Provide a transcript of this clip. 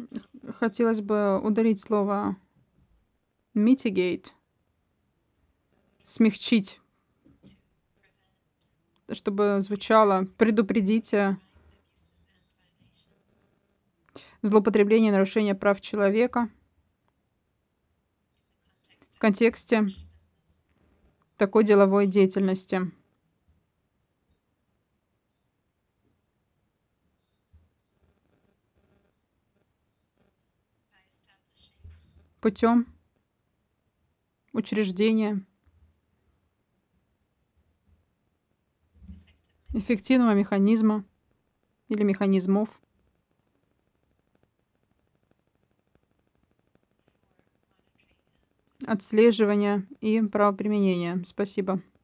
Хотелось бы удалить слово mitigate, смягчить, чтобы звучало предупредить злоупотребление и нарушение прав человека в контексте такой деловой деятельности. Путем учреждения эффективного механизма или механизмов отслеживания и правоприменения. Спасибо.